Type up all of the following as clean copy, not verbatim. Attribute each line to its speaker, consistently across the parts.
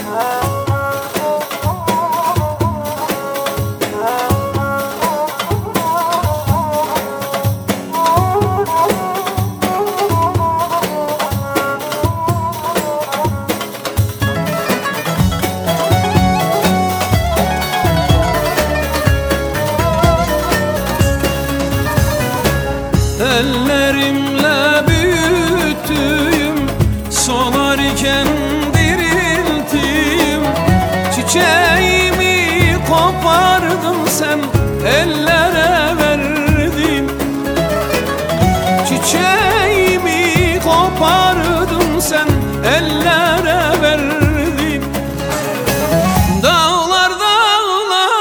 Speaker 1: Ellerimle büyüttüğüm, solarken dirilttiğim çiçeğimi kopardın sen, ellere verdin. Çiçeğimi kopardın sen, ellere verdin. Dağlar dağlar,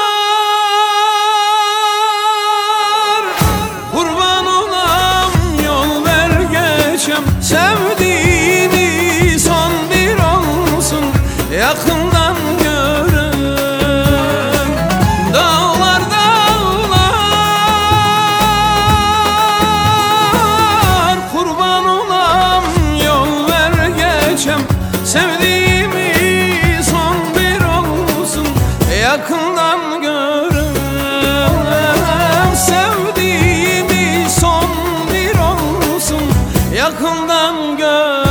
Speaker 1: kurban olam, yol ver geçem. Sevdiğimi son bir olsun, yakından görem. Dağlar dağlar, kurban olam, yol ver geçem. Sevdiğimi son bir olsun, yakından görem. Sevdiğimi son bir olsun, yakından görem.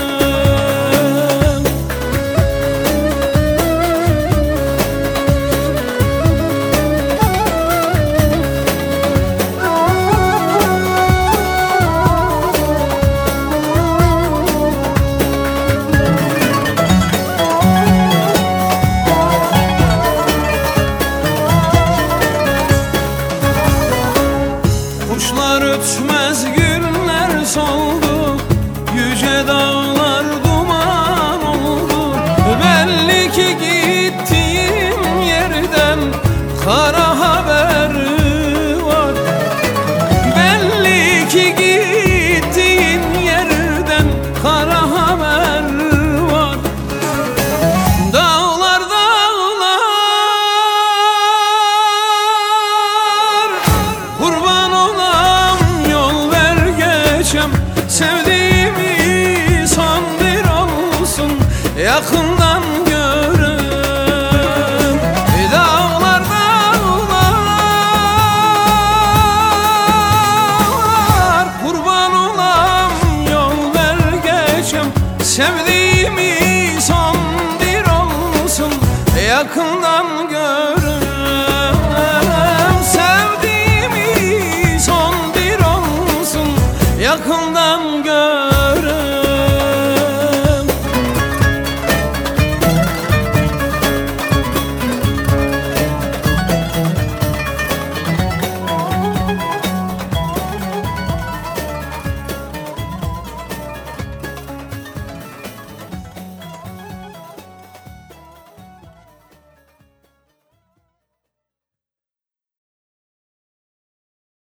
Speaker 1: Kuşlar ötmez, güller soldu, yüce dağlar duman oldu. Belli ki gittiğim yerden kara haber var. Belli ki gittiğin yerden kara haber var. Dağlar dağlar, kurban olam, yol ver geçem. Sevdiğimi son bir olsun, yakından görem. Dağlar dağlar, kurban olam, yol ver geçem. Sevdiğimi son bir olsun, yakından